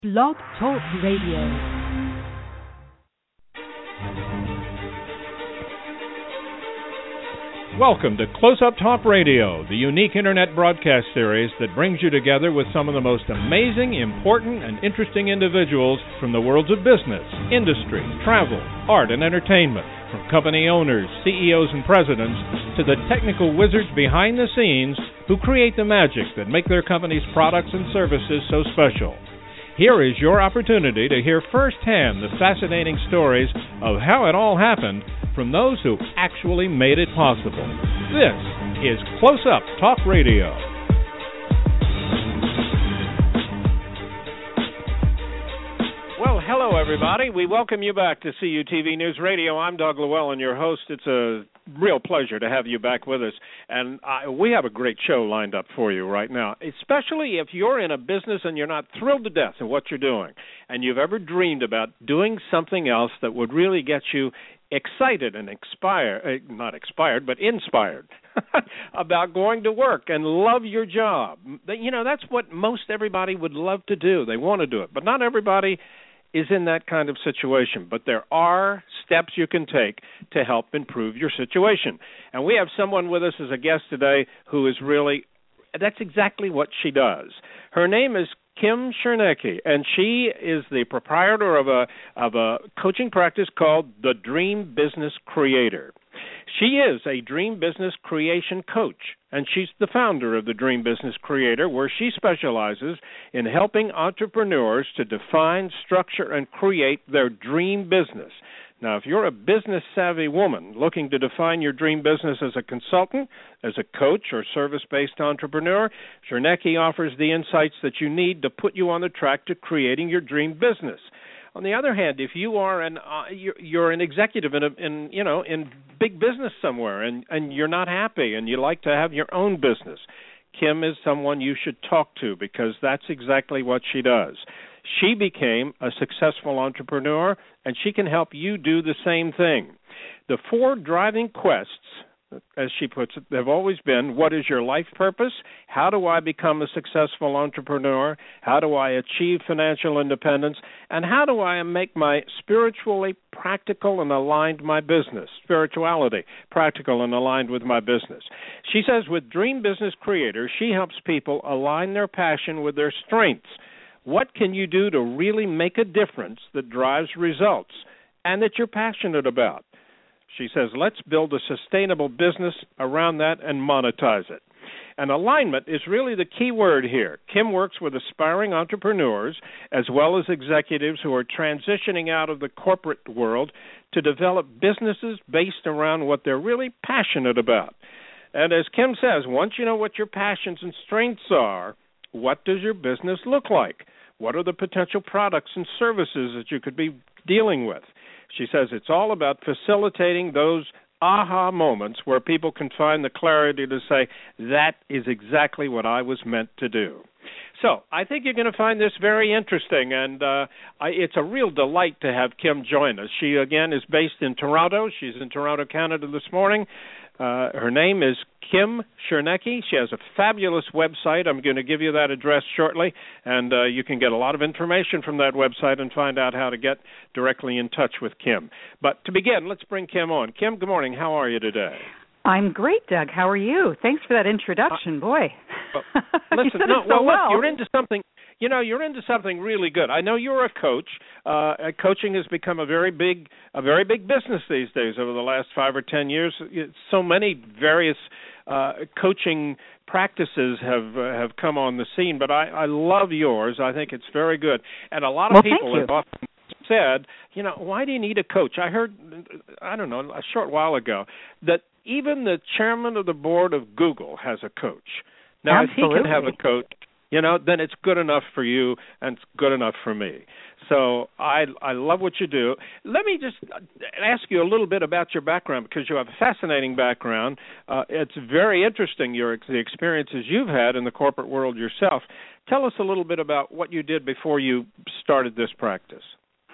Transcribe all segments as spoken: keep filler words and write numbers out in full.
Blog Talk Radio. Welcome to Close Up Talk Radio, the unique internet broadcast series that brings you together with some of the most amazing, important, and interesting individuals from the worlds of business, industry, travel, art, and entertainment, from company owners, C E Os, and presidents, to the technical wizards behind the scenes who create the magic that make their company's products and services so special. Here is your opportunity to hear firsthand the fascinating stories of how it all happened from those who actually made it possible. This is Close Up Talk Radio. Well, hello, everybody. We welcome you back to C U T V News Radio. I'm Doug Llewellyn, your host. It's a real pleasure to have you back with us. And I, we have a great show lined up for you right now, especially if you're in a business and you're not thrilled to death at what you're doing, and you've ever dreamed about doing something else that would really get you excited and expired, not expired, but inspired about going to work and love your job. You know, that's what most everybody would love to do. They want to do it, but not everybody is in that kind of situation. But there are steps you can take to help improve your situation. And we have someone with us as a guest today who is really, that's exactly what she does. Her name is Kim Chernecki, and she is the proprietor of a of a coaching practice called The Dream Business Creator. She is a dream business creation coach, and she's the founder of The Dream Business Creator, where she specializes in helping entrepreneurs to define, structure, and create their dream business. Now, if you're a business-savvy woman looking to define your dream business as a consultant, as a coach, or service-based entrepreneur, Chernecki offers the insights that you need to put you on the track to creating your dream business. On the other hand, if you are an uh, you're, you're an executive in, a, in you know in big business somewhere, and, and you're not happy, and you like to have your own business, Kim is someone you should talk to, because that's exactly what she does. She became a successful entrepreneur, and she can help you do the same thing. The four driving quests, as she puts it, have always been: what is your life purpose? How do I become a successful entrepreneur? How do I achieve financial independence? And how do I make my spiritually practical and aligned my business? Spirituality, practical and aligned with my business. She says with Dream Business Creator, she helps people align their passion with their strengths. What can you do to really make a difference that drives results and that you're passionate about? She says, let's build a sustainable business around that and monetize it. And alignment is really the key word here. Kim works with aspiring entrepreneurs as well as executives who are transitioning out of the corporate world to develop businesses based around what they're really passionate about. And as Kim says, once you know what your passions and strengths are, what does your business look like? What are the potential products and services that you could be dealing with? She says it's all about facilitating those aha moments where people can find the clarity to say, that is exactly what I was meant to do. So I think you're going to find this very interesting, and uh, I, it's a real delight to have Kim join us. She, again, is based in Toronto. She's in Toronto, Canada this morning. Uh, her name is Kim Chernecki. She has a fabulous website. I'm going to give you that address shortly, and uh, you can get a lot of information from that website and find out how to get directly in touch with Kim. But to begin, let's bring Kim on. Kim, good morning. How are you today? I'm great, Doug. How are you? Thanks for that introduction, boy. Well, listen, you no, so well, well. Look, you're into something. You know, you're into something really good. I know you're a coach. Uh, coaching has become a very big, a very big business these days. Over the last five or ten years, so many various uh, coaching practices have uh, have come on the scene. But I, I love yours. I think it's very good. And a lot of well, people have often said, you know, why do you need a coach? I heard, I don't know, a short while ago that even the chairman of the board of Google has a coach. Now, Absolutely. if he can have a coach, you know, then it's good enough for you and it's good enough for me. So I I love what you do. Let me just ask you a little bit about your background, because you have a fascinating background. Uh, it's very interesting, your the experiences you've had in the corporate world yourself. Tell us a little bit about what you did before you started this practice.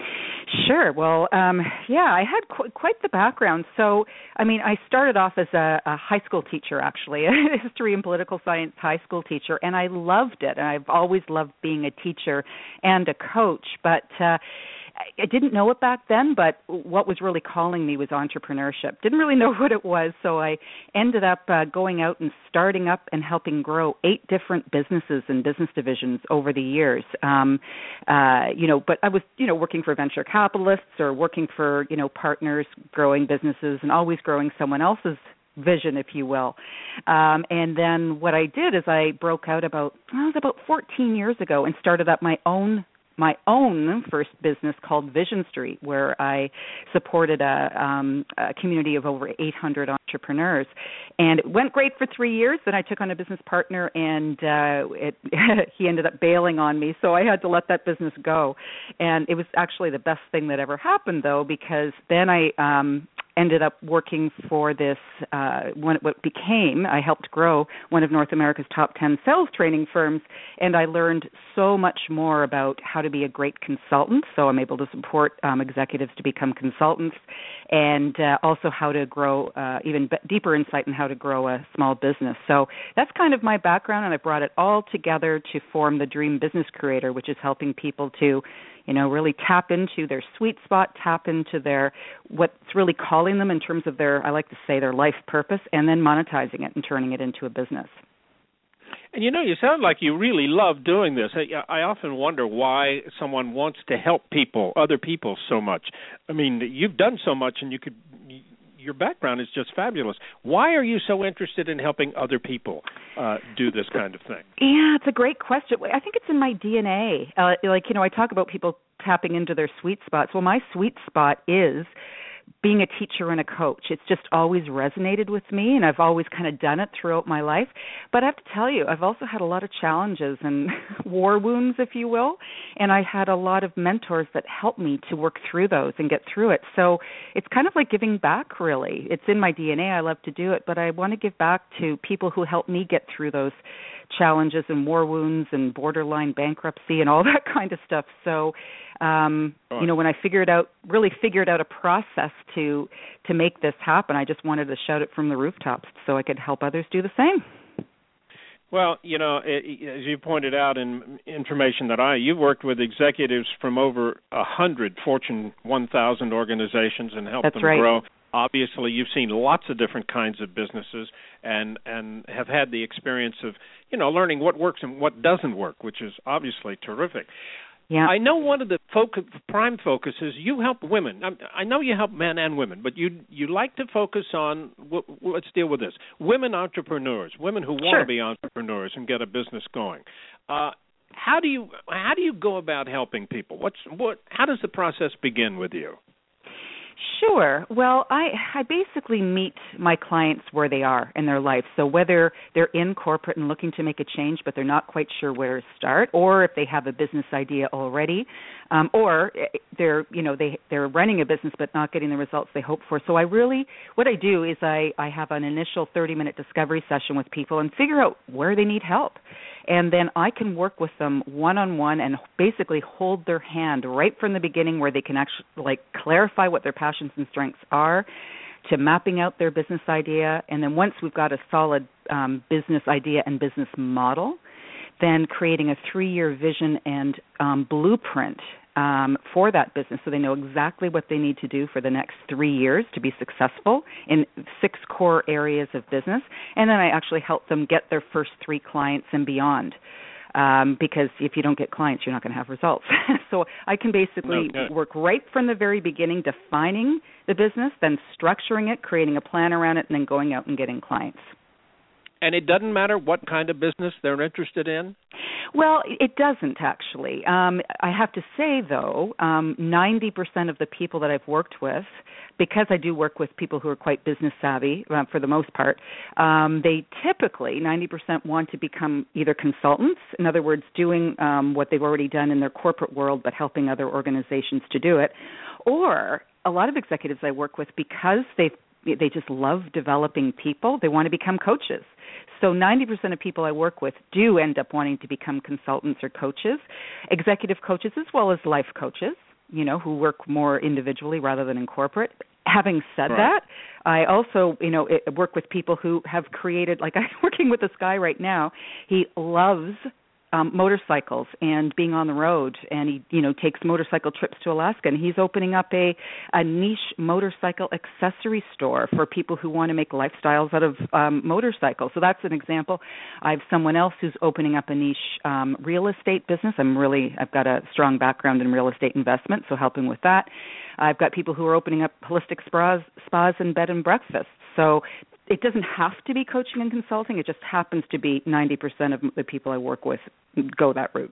Sure. Well, um, yeah, I had qu- quite the background. So, I mean, I started off as a, a high school teacher, actually, a history and political science high school teacher, and I loved it. And I've always loved being a teacher and a coach, but uh, I didn't know it back then, but what was really calling me was entrepreneurship. Didn't really know what it was, so I ended up uh, going out and starting up and helping grow eight different businesses and business divisions over the years. Um, uh, you know, but I was, you know, working for venture capitalists or working for, you know, partners, growing businesses, and always growing someone else's vision, if you will. Um, and then what I did is I broke out about, well, it was about fourteen years ago and started up my own my own first business called Vision Street, where I supported a, um, a community of over eight hundred entrepreneurs. And it went great for three years. Then I took on a business partner, and uh, it, he ended up bailing on me, so I had to let that business go. And it was actually the best thing that ever happened, though, because then I um, ended up working for this, uh, one, what became, I helped grow one of North America's top ten sales training firms, and I learned so much more about how to be a great consultant. So I'm able to support um, executives to become consultants, and uh, also how to grow, uh, even b- deeper insight in how to grow a small business. So that's kind of my background, and I brought it all together to form the Dream Business Creator, which is helping people to, you know, really tap into their sweet spot, tap into their, what's really calling them in terms of their, I like to say, their life purpose, and then monetizing it and turning it into a business. And, you know, you sound like you really love doing this. I, I often wonder why someone wants to help people, other people, so much. I mean, you've done so much, and you could, your background is just fabulous. Why are you so interested in helping other people uh, do this kind of thing? Yeah, it's a great question. I think it's in my D N A. Uh, like, you know, I talk about people tapping into their sweet spots. Well, my sweet spot is being a teacher and a coach. It's just always resonated with me, and I've always kind of done it throughout my life. But I have to tell you, I've also had a lot of challenges and war wounds, if you will, and I had a lot of mentors that helped me to work through those and get through it. So it's kind of like giving back, really. It's in my D N A. I love to do it, but I want to give back to people who helped me get through those challenges and war wounds and borderline bankruptcy and all that kind of stuff. So, um, you know, when I figured out, really figured out a process to to make this happen, I just wanted to shout it from the rooftops so I could help others do the same. Well, you know, it, as you pointed out in information that I, you've worked with executives from over a hundred Fortune one thousand organizations and helped That's them right. grow. Obviously, you've seen lots of different kinds of businesses and, and have had the experience of, you know, learning what works and what doesn't work, which is obviously terrific. Yeah. I know one of the focus, prime focuses, you help women. I, I know you help men and women, but you you like to focus on, well, let's deal with this, women entrepreneurs, women who want Sure. to be entrepreneurs and get a business going. Uh, how do you how do you go about helping people? What's what? How does the process begin with you? Sure. Well, I I basically meet my clients where they are in their life. So whether they're in corporate and looking to make a change, but they're not quite sure where to start, or if they have a business idea already, um, or they're you know they they're running a business but not getting the results they hope for. So I really what I do is I I have an initial thirty minute discovery session with people and figure out where they need help. And then I can work with them one-on-one and basically hold their hand right from the beginning where they can actually like clarify what their passions and strengths are, to mapping out their business idea. And then once we've got a solid um, business idea and business model, then creating a three-year vision and um, blueprint um, for that business so they know exactly what they need to do for the next three years to be successful in six core areas of business. And then I actually help them get their first three clients and beyond. Um, because if you don't get clients, you're not going to have results. So I can basically Okay. work right from the very beginning, defining the business, then structuring it, creating a plan around it, and then going out and getting clients. And it doesn't matter what kind of business they're interested in? Well, it doesn't actually. Um, I have to say, though, um, ninety percent of the people that I've worked with, because I do work with people who are quite business savvy uh, for the most part, um, they typically, ninety percent want to become either consultants, in other words, doing um, what they've already done in their corporate world but helping other organizations to do it, or a lot of executives I work with, because they've they just love developing people, they want to become coaches. So ninety percent of people I work with do end up wanting to become consultants or coaches, executive coaches as well as life coaches. you know, who work more individually rather than in corporate. Having said Right. that, I also, you know, it, work with people who have created, like I'm working with this guy right now. He loves um, motorcycles and being on the road, and he, you know, takes motorcycle trips to Alaska, and he's opening up a, a niche motorcycle accessory store for people who want to make lifestyles out of um, motorcycles. So that's an example. I have someone else who's opening up a niche um, real estate business. I'm really, I've got a strong background in real estate investment, so helping with that. I've got people who are opening up holistic spas, spas and bed and breakfasts. So it doesn't have to be coaching and consulting. It just happens to be ninety percent of the people I work with go that route.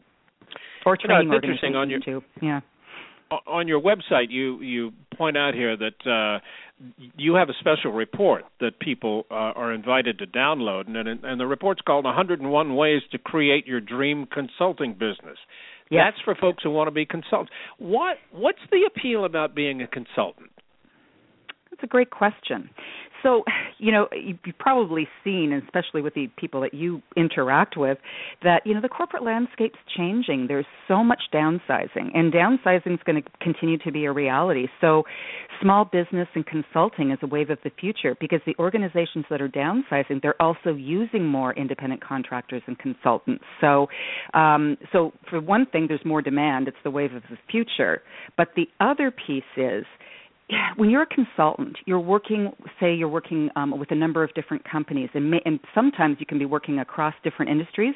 Or training you know, it's interesting on your, too. Yeah. On your website, you, you point out here that uh, you have a special report that people uh, are invited to download, and, and the report's called one hundred one Ways to Create Your Dream Consulting Business. Yes. That's for folks who want to be consultants. What What's the appeal about being a consultant? That's a great question. So, you know, you've probably seen, especially with the people that you interact with, that, you know, the corporate landscape's changing. There's so much downsizing, and downsizing is going to continue to be a reality. So small business and consulting is a wave of the future, because the organizations that are downsizing, they're also using more independent contractors and consultants. So, um, so for one thing, there's more demand. It's the wave of the future. But the other piece is, when you're a consultant, you're working, say you're working um, with a number of different companies, and, may, and sometimes you can be working across different industries.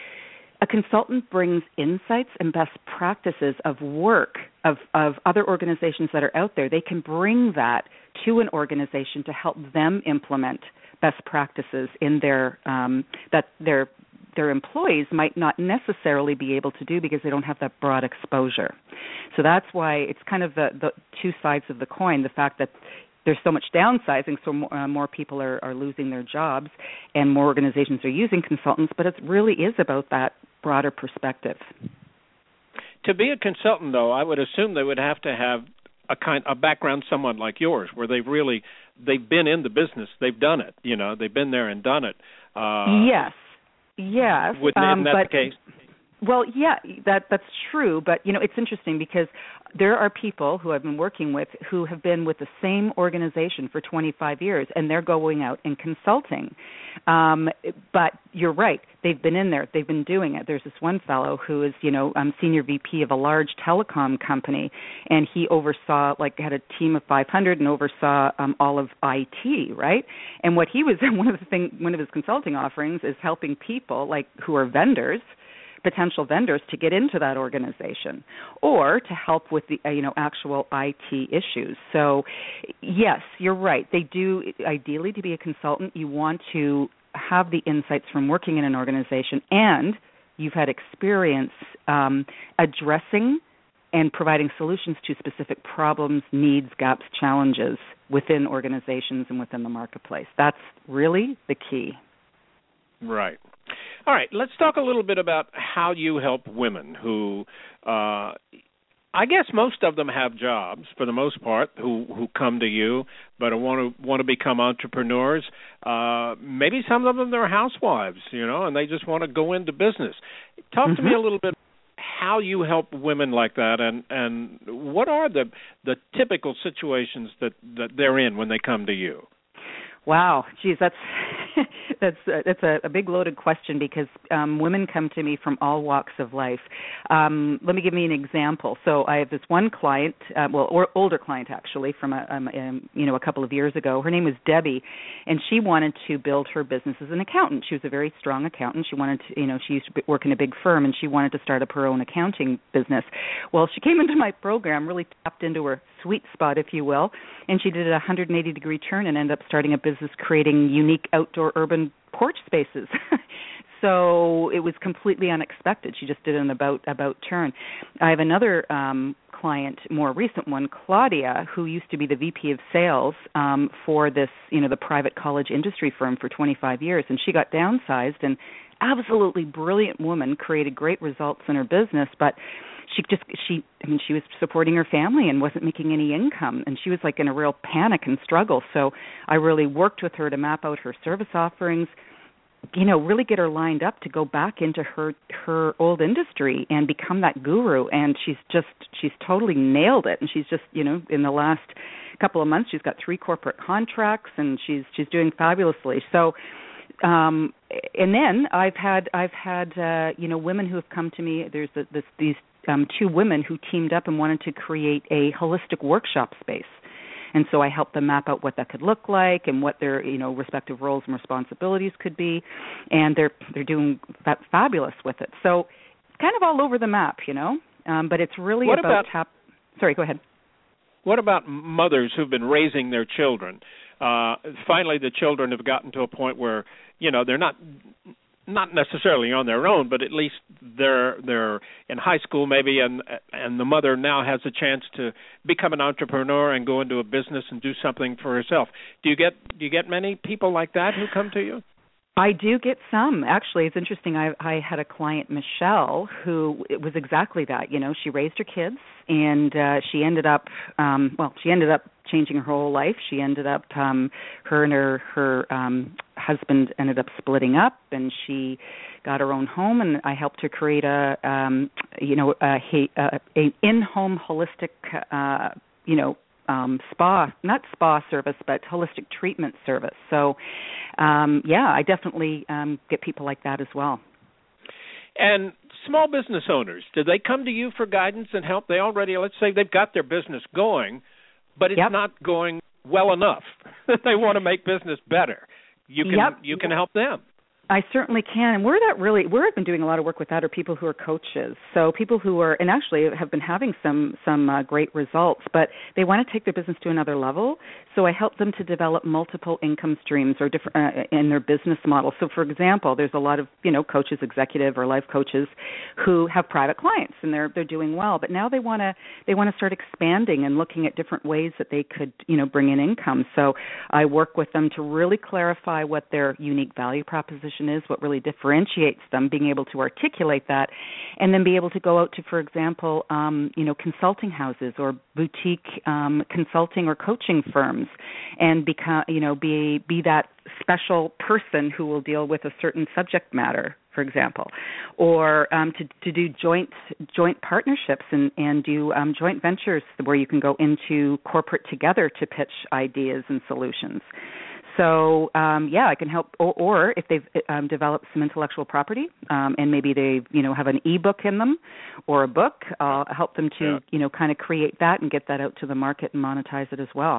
A consultant brings insights and best practices of work of, of other organizations that are out there. They can bring that to an organization to help them implement best practices in their um, that their their employees might not necessarily be able to do, because they don't have that broad exposure. So that's why it's kind of the, the two sides of the coin, the fact that there's so much downsizing, so more, uh, more people are, are losing their jobs and more organizations are using consultants, but it really is about that broader perspective. To be a consultant, though, I would assume they would have to have a kind a background somewhat like yours, where they've really, they've been in the business, they've done it, you know, they've been there and done it. Uh, yes. Yes, Wouldn't, um, isn't that but, the case? Well, yeah, that that's true. But, you know, it's interesting because there are people who I've been working with who have been with the same organization for twenty-five years, and they're going out and consulting. Um, but you're right. They've been in there. They've been doing it. There's this one fellow who is, you know, um, senior V P of a large telecom company, and he oversaw, like, had a team of five hundred and oversaw um, all of I T, right? And what he was, one of the thing, one of his consulting offerings is helping people, like, who are vendors, potential vendors, to get into that organization, or to help with the uh, you know actual I T issues. So yes, you're right. They do, ideally, to be a consultant, you want to have the insights from working in an organization, and you've had experience um, addressing and providing solutions to specific problems, needs, gaps, challenges within organizations and within the marketplace. That's really the key. Right. All right, let's talk a little bit about how you help women who, uh, I guess most of them have jobs for the most part, who, who come to you but want to want to become entrepreneurs. Uh, maybe some of them they're housewives, you know, and they just want to go into business. Talk mm-hmm. to me a little bit how you help women like that, and, and what are the the typical situations that, that they're in when they come to you? Wow, geez, that's that's uh, that's a, a big loaded question, because um, women come to me from all walks of life. Um, let me give me an example. So I have this one client, uh, well, or older client actually, from a, um, um, you know a couple of years ago. Her name was Debbie, and she wanted to build her business as an accountant. She was a very strong accountant. She wanted to, you know, she used to work in a big firm, and she wanted to start up her own accounting business. Well, she came into my program, really tapped into her sweet spot, if you will, and she did a one hundred eighty degree turn and ended up starting a business creating unique outdoor urban porch spaces. So it was completely unexpected. She just did an about about turn. I have another um, client, more recent one, Claudia, who used to be the V P of sales um, for this, you know, the private college industry firm for twenty-five years, and she got downsized. And absolutely brilliant woman, created great results in her business, but she just she I mean she was supporting her family and wasn't making any income, and she was like in a real panic and struggle. So I really worked with her to map out her service offerings, you know, really get her lined up to go back into her her old industry and become that guru. And she's just she's totally nailed it. And she's just, you know, in the last couple of months, she's got three corporate contracts, and she's she's doing fabulously. So, um, and then I've had I've had uh, you know, women who have come to me. There's a, this, these um, two women who teamed up and wanted to create a holistic workshop space. And so I helped them map out what that could look like and what their, you know, respective roles and responsibilities could be, and they're they're doing fa- fabulous with it. So it's kind of all over the map, you know, um, but it's really what about, about tap. Sorry, go ahead. What about mothers who've been raising their children? Uh, finally, the children have gotten to a point where, you know, they're not not necessarily on their own, but at least they're they're in high school maybe, and and the mother now has a chance to become an entrepreneur and go into a business and do something for herself. Do you get do you get many people like that who come to you? I do get some. Actually, it's interesting. I, I had a client, Michelle, who it was exactly that. You know, she raised her kids, and uh, she ended up, um, well, she ended up changing her whole life. She ended up, um, her and her her um, husband ended up splitting up, and she got her own home. And I helped her create a, um, you know, a, a, a in-home holistic, uh, you know. Um, spa, not spa service, but holistic treatment service. So, um, yeah, I definitely um, get people like that as well. And small business owners, do they come to you for guidance and help? They already, let's say they've got their business going, but it's yep. not going well enough. They want to make business better. You can yep. you can help them. I certainly can. And where that really, where I've been doing a lot of work with that are people who are coaches. So people who are, and actually have been having some some uh, great results, but they want to take their business to another level. So I help them to develop multiple income streams or different uh, in their business model. So for example, there's a lot of, you know, coaches, executive or life coaches who have private clients and they're they're doing well, but now they want to they want to start expanding and looking at different ways that they could, you know, bring in income. So I work with them to really clarify what their unique value proposition is, what really differentiates them, being able to articulate that, and then be able to go out to, for example, um, you know, consulting houses or boutique um, consulting or coaching firms, and become, you know, be be that special person who will deal with a certain subject matter, for example, or um, to, to do joint joint partnerships and, and do um, joint ventures where you can go into corporate together to pitch ideas and solutions. So, um, yeah, I can help, or, or if they've um, developed some intellectual property um, and maybe they, you know, have an e-book in them or a book, I'll help them to, yeah. you know, kind of create that and get that out to the market and monetize it as well.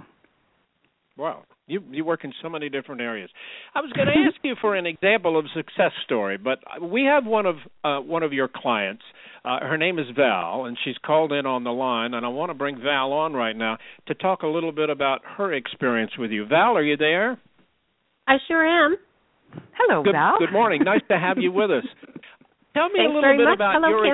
Wow. You you work in so many different areas. I was going to ask you for an example of a success story, but we have one of uh, one of your clients. Uh, her name is Val, and she's called in on the line, and I want to bring Val on right now to talk a little bit about her experience with you. Val, are you there? I sure am. Hello, good, Val. Good morning. Nice to have you with us. Tell me Thanks a little very bit much. about Hello, your.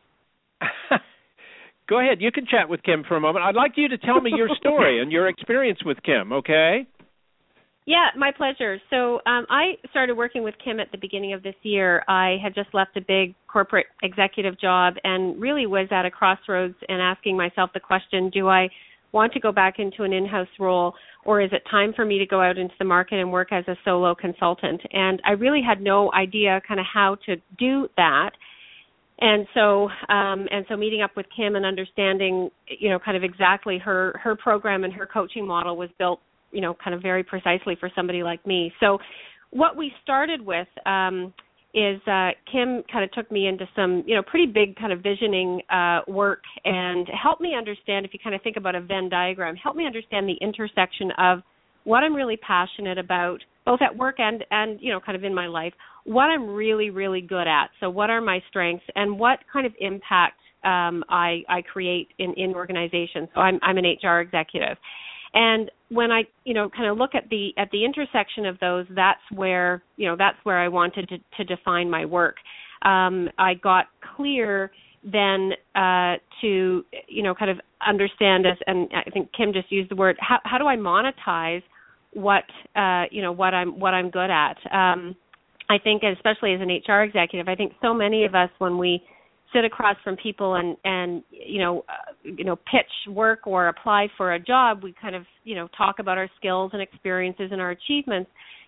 Kim. Go ahead. You can chat with Kim for a moment. I'd like you to tell me your story and your experience with Kim, okay? Yeah, my pleasure. So um, I started working with Kim at the beginning of this year. I had just left a big corporate executive job and really was at a crossroads and asking myself the question, do I want to go back into an in-house role, or is it time for me to go out into the market and work as a solo consultant? And I really had no idea kind of how to do that. And so, um, and so meeting up with Kim and understanding, you know, kind of exactly her, her program and her coaching model was built, you know, kind of very precisely for somebody like me. So what we started with um, is uh, Kim kind of took me into some, you know, pretty big kind of visioning uh, work and helped me understand, if you kind of think about a Venn diagram, help me understand the intersection of what I'm really passionate about, both at work and, and, you know, kind of in my life, what I'm really, really good at. So what are my strengths and what kind of impact um, I, I create in, in organizations. So I'm, I'm an H R executive. And when I, you know, kind of look at the at the intersection of those, that's where, you know, that's where I wanted to, to define my work. Um, I got clear then uh, to, you know, kind of understand this, and I think Kim just used the word, how, how do I monetize what, uh, you know, what I'm what I'm good at? Um, I think, especially as an H R executive, I think so many of us, when we sit across from people and, and you know, uh, you know, pitch work or apply for a job, we kind of, you know, talk about our skills and experiences and our achievements.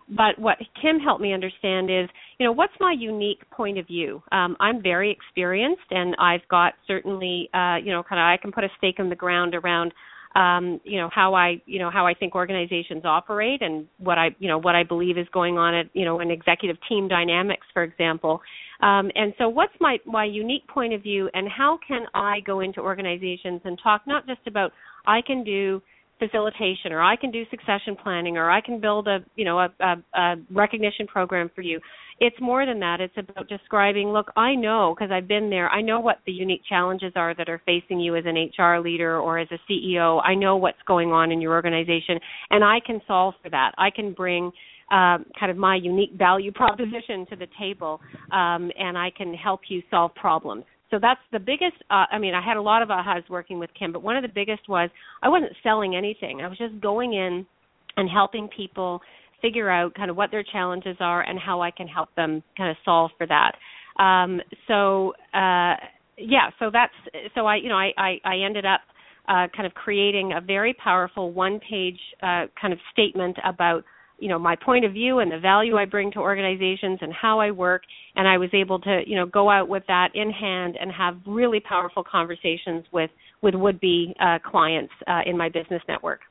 but what Kim helped me understand is, you know, what's my unique point of view? Um, I'm very experienced, and I've got certainly, uh, you know, kind of I can put a stake in the ground around, um, you know, how I, you know, how I think organizations operate, and what I, you know, what I believe is going on at, you know, in executive team dynamics, for example. Um, and so, what's my my unique point of view, and how can I go into organizations and talk not just about I can do facilitation, or I can do succession planning, or I can build a, you know, a, a, a recognition program for you. It's more than that. It's about describing, look, I know, because I've been there, I know what the unique challenges are that are facing you as an H R leader or as a C E O. I know what's going on in your organization, and I can solve for that. I can bring um, kind of my unique value proposition to the table, um, and I can help you solve problems. So that's the biggest, uh, I mean, I had a lot of ahas working with Kim, but one of the biggest was I wasn't selling anything. I was just going in and helping people figure out kind of what their challenges are and how I can help them kind of solve for that. Um, so, uh, yeah, so that's, so I, you know, I, I, I ended up uh, kind of creating a very powerful one-page uh, kind of statement about, you know, my point of view and the value I bring to organizations and how I work, and I was able to, you know, go out with that in hand and have really powerful conversations with, with would-be uh, clients uh, in my business network.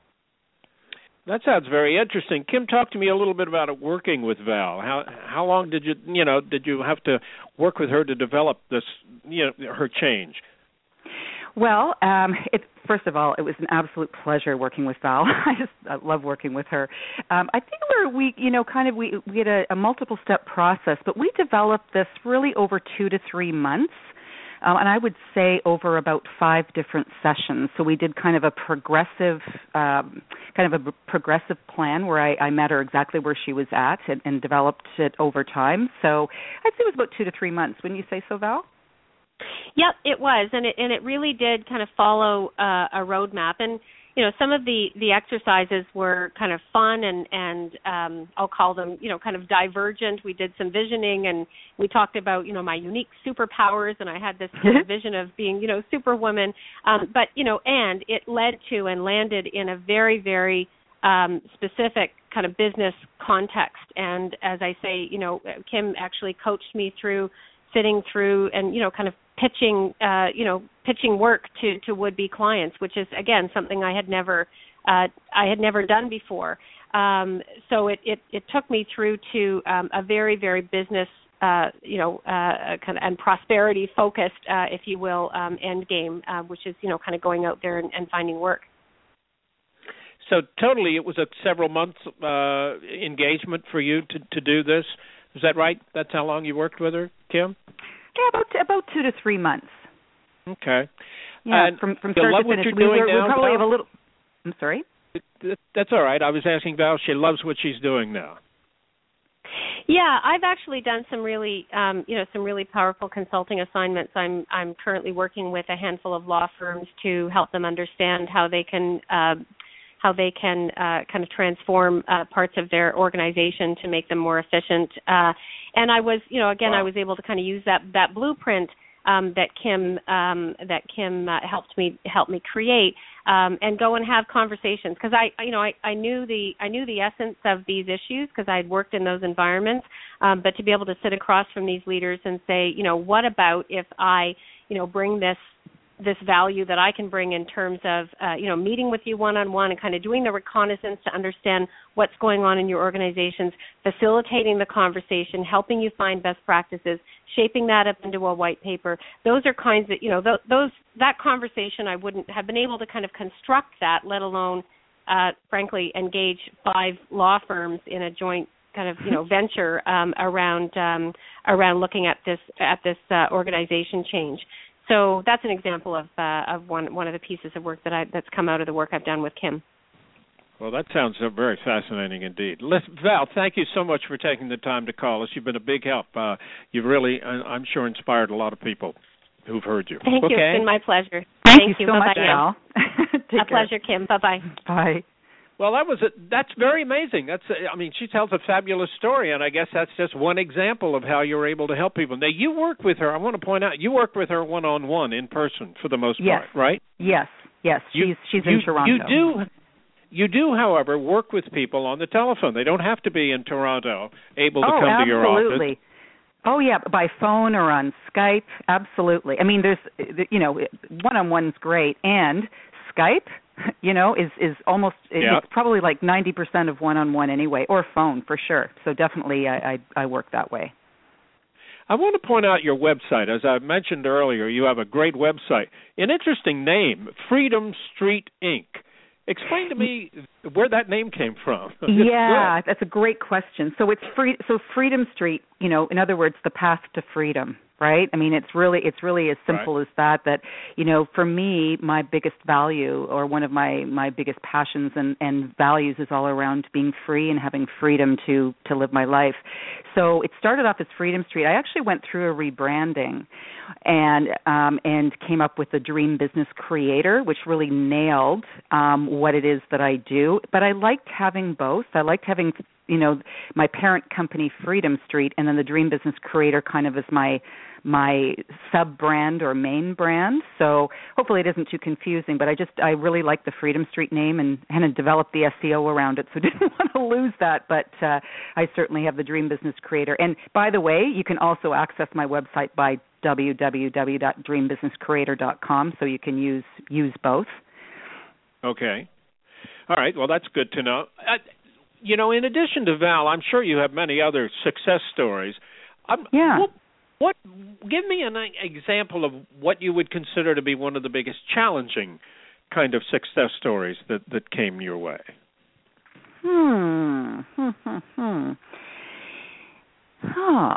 That sounds very interesting. Kim, talk to me a little bit about it, working with Val. How how long did you, you know, did you have to work with her to develop this, you know, her change? Well, um, it, first of all, it was an absolute pleasure working with Val. I just I love working with her. Um, I think we're, we, you know, kind of we, we had a, a multiple-step process, but we developed this really over two to three months, um, and I would say over about five different sessions. So we did kind of a progressive, um, kind of a progressive plan where I, I met her exactly where she was at and, and developed it over time. So I'd say it was about two to three months. Wouldn't you say so, Val? Yep, it was, and it and it really did kind of follow uh, a roadmap. And you know, some of the, the exercises were kind of fun and and um, I'll call them, you know, kind of divergent. We did some visioning, and we talked about, you know, my unique superpowers, and I had this kind of vision of being, you know, superwoman. Um, but you know, and it led to and landed in a very very um, specific kind of business context. And as I say, you know, Kim actually coached me through sitting through and, you know, kind of pitching, uh, you know, pitching work to, to would-be clients, which is, again, something I had never, uh, I had never done before. Um, so it, it, it took me through to um, a very, very business, uh, you know, uh, kind of and prosperity-focused, uh, if you will, um, end game, uh, which is, you know, kind of going out there and, and finding work. So totally, it was a several months uh, engagement for you to, to do this. Is that right? That's how long you worked with her, Kim? Yeah, about about two to three months. Okay. Yeah, and from from you start love to what finish. you're We, doing we, now, we probably Val? have a little. I'm sorry. That's all right. I was asking Val. She loves what she's doing now. Yeah, I've actually done some really, um, you know, some really powerful consulting assignments. I'm I'm currently working with a handful of law firms to help them understand how they can. Uh, how they can uh, kind of transform uh, parts of their organization to make them more efficient. Uh, and I was, you know, again, wow. I was able to kind of use that that blueprint um, that Kim um, that Kim uh, helped me helped me create, um, and go and have conversations, because I, you know, I, I knew the I knew the essence of these issues because I'd worked in those environments. Um, but to be able to sit across from these leaders and say, you know, what about if I, you know, bring this this value that I can bring in terms of, uh, you know, meeting with you one-on-one and kind of doing the reconnaissance to understand what's going on in your organizations, facilitating the conversation, helping you find best practices, shaping that up into a white paper. Those are kinds that, you know, th- those that conversation, I wouldn't have been able to kind of construct that, let alone, uh, frankly, engage five law firms in a joint kind of, you know, venture um, around um, around looking at this at this uh, organization change. So that's an example of uh, of one one of the pieces of work that I that's come out of the work I've done with Kim. Well, that sounds uh, very fascinating indeed. Listen, Val, thank you so much for taking the time to call us. You've been a big help. Uh, you've really, uh, I'm sure, inspired a lot of people who've heard you. Thank okay? you. It's been my pleasure. Thank, Thank you, you so Bye-bye. much, Val. A pleasure, Kim. Bye-bye. Bye. Well, that was a, that's very amazing. That's a, I mean, she tells a fabulous story, and I guess that's just one example of how you're able to help people. Now, you work with her. I want to point out you work with her one-on-one in person for the most yes. part, right? Yes, yes. You, she's she's you, in Toronto. You do, You do, however, work with people on the telephone. They don't have to be in Toronto, able to oh, come absolutely. to your office. Oh, yeah, by phone or on Skype, absolutely. I mean, there's, you know, one-on-one's great, and Skype, you know, is, is almost, yeah. it's probably like ninety percent of one-on-one anyway, or phone for sure. So definitely I, I, I work that way. I want to point out your website. As I mentioned earlier, you have a great website. An interesting name, Freedom Street Incorporated. Explain to me where that name came from. Yeah, that's a great question. So it's free. So Freedom Street, you know, in other words, the path to freedom, right? I mean, it's really, it's really as simple right. as that. That, you know, for me, my biggest value, or one of my, my biggest passions and, and values, is all around being free and having freedom to to live my life. So it started off as Freedom Street. I actually went through a rebranding, and um, and came up with the Dream Business Creator, which really nailed um, what it is that I do. But I liked having both. I liked having, you know, my parent company, Freedom Street, and then the Dream Business Creator kind of as my my sub-brand or main brand. So hopefully it isn't too confusing, but I just, I really like the Freedom Street name and kind of developed the S E O around it, so didn't want to lose that, but uh, I certainly have the Dream Business Creator. And by the way, you can also access my website by w w w dot dream business creator dot com, so you can use use both. Okay. All right, well, that's good to know. Uh, you know, in addition to Val, I'm sure you have many other success stories. I'm, yeah. What, what? Give me an example of what you would consider to be one of the biggest challenging kind of success stories that, that came your way. Hmm. Hmm. Hmm. Hmm. Oh.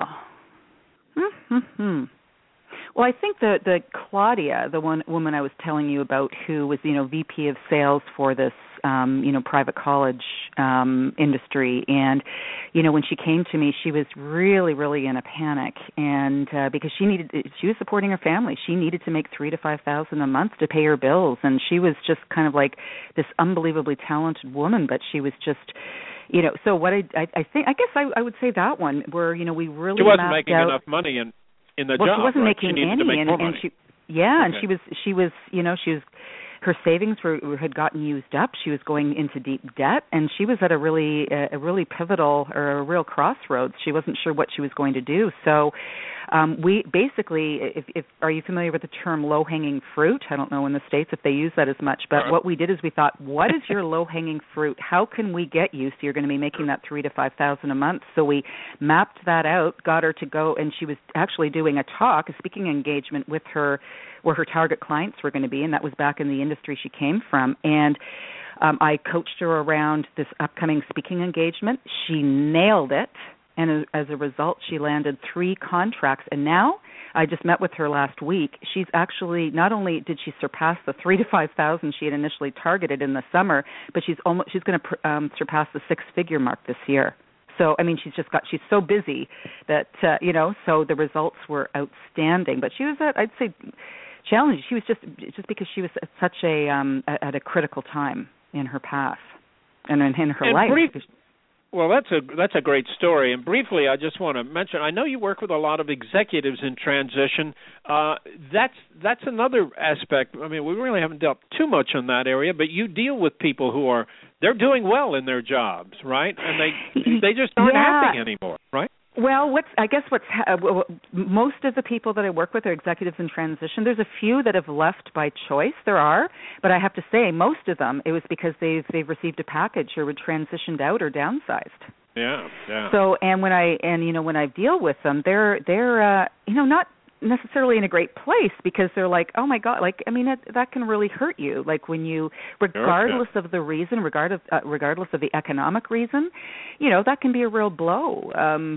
Hmm. Hmm. Well, I think the the Claudia, the one woman I was telling you about, who was, you know, V P of sales for this, um, you know, private college um, industry, and, you know, when she came to me, she was really, really in a panic, and uh, because she needed, she was supporting her family, she needed to make three to five thousand a month to pay her bills, and she was just kind of like this unbelievably talented woman, but she was just. You know, so what I, I, I think, I guess I, I would say that one, where, you know, we really she wasn't mapped making out, enough money in in the well, job. she wasn't right? making she any, to make and, more and money. she, yeah, okay. and she was, she was, you know, she was, her savings were had gotten used up. She was going into deep debt, and she was at a really, a really pivotal or a real crossroads. She wasn't sure what she was going to do. So, um, we basically, if, if are you familiar with the term low-hanging fruit? I don't know in the States if they use that as much, but right. what we did is we thought, what is your low-hanging fruit? How can we get you so you're going to be making that three to five thousand a month? So we mapped that out, got her to go, and she was actually doing a talk, a speaking engagement with her, where her target clients were going to be, and that was back in the industry she came from. And um, I coached her around this upcoming speaking engagement. She nailed it, and as a result, she landed three contracts. And now, I just met with her last week. She's actually, not only did she surpass the three to five thousand she had initially targeted in the summer, but she's almost she's going to um, surpass the six-figure mark this year. So, I mean, she's just got, she's so busy that, uh, you know, so the results were outstanding. But she was at, I'd say, challenging. She was just, just because she was at such a, um, at a critical time in her path and in, in her and life. Brief, well, that's a, that's a great story. And briefly, I just want to mention, I know you work with a lot of executives in transition. Uh, that's, that's another aspect. I mean, we really haven't dealt too much on that area, but you deal with people who are, they're doing well in their jobs, right? And they they just aren't yeah. happy anymore, right? Well, what's I guess what's uh, most of the people that I work with are executives in transition. There's a few that have left by choice. There are, but I have to say, most of them it was because they've they've received a package or were transitioned out or downsized. Yeah, yeah. So, and when I and you know when I deal with them, they're they're uh, you know not necessarily in a great place because they're like, oh my God, like I mean that that can really hurt you. Like when you, regardless sure, yeah. of the reason, regardless uh, regardless of the economic reason, you know that can be a real blow. Um,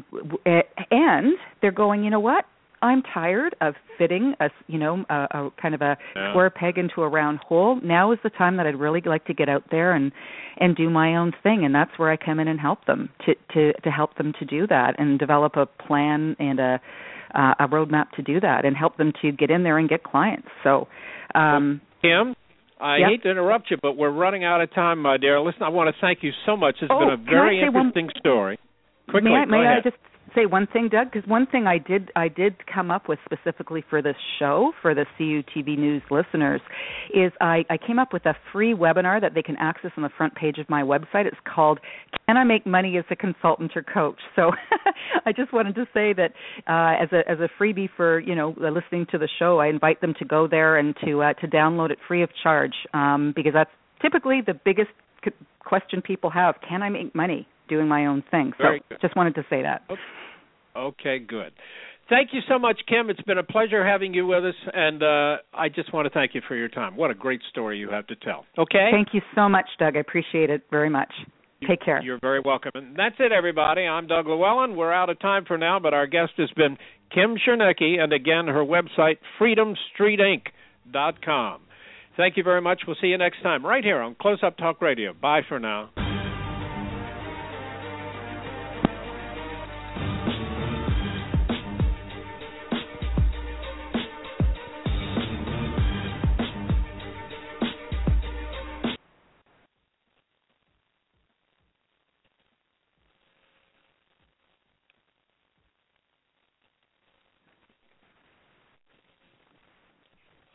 and they're going, you know what? I'm tired of fitting a you know a, a kind of a yeah. square peg into a round hole. Now is the time that I'd really like to get out there and and do my own thing, and that's where I come in and help them to to to help them to do that and develop a plan and a Uh, a roadmap to do that and help them to get in there and get clients. So, um, well, Kim, I yep. hate to interrupt you, but we're running out of time, my dear. Listen, I want to thank you so much. It's oh, been a very interesting one... story. Quickly, may I, go may ahead. I just say one thing, Doug, because one thing I did I did come up with specifically for this show, for the C U T V News listeners, is I, I came up with a free webinar that they can access on the front page of my website. It's called Can I Make Money as a Consultant or Coach? So I just wanted to say that uh, as a as a freebie for, you know, listening to the show, I invite them to go there and to uh, to download it free of charge, um, because that's typically the biggest question people have. Can I make money doing my own thing? So Very good. Just wanted to say that. Okay. okay, good. Thank you so much, Kim. It's been a pleasure having you with us, and uh, I just want to thank you for your time. What a great story you have to tell. Okay? Thank you so much, Doug. I appreciate it very much. You, Take care. You're very welcome. And that's it, everybody. I'm Doug Llewellyn. We're out of time for now, but our guest has been Kim Chernecki, and again, her website, freedom street inc dot com. Thank you very much. We'll see you next time right here on Close Up Talk Radio. Bye for now.